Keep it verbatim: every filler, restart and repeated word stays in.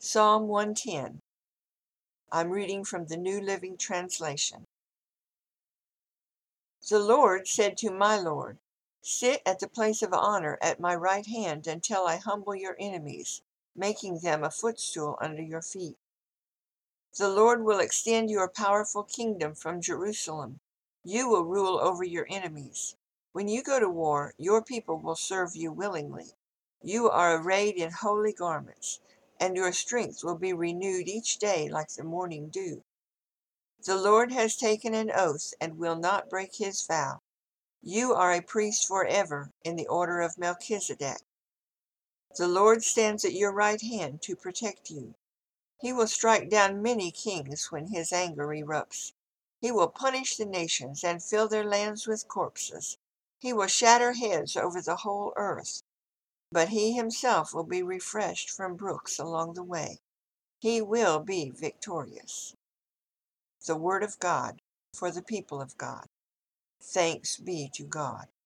Psalm one ten. I'm reading from the New Living Translation. The Lord said to my Lord, "Sit at the place of honor at my right hand until I humble your enemies, making them a footstool under your feet." The Lord will extend your powerful kingdom from Jerusalem. You will rule over your enemies. When you go to war, your people will serve you willingly. You are arrayed in holy garments, and your strength will be renewed each day like the morning dew. The Lord has taken an oath and will not break his vow. You are a priest forever in the order of Melchizedek. The Lord stands at your right hand to protect you. He will strike down many kings when his anger erupts. He will punish the nations and fill their lands with corpses. He will shatter heads over the whole earth, but he himself will be refreshed from brooks along the way. He will be victorious. The word of God for the people of God. Thanks be to God.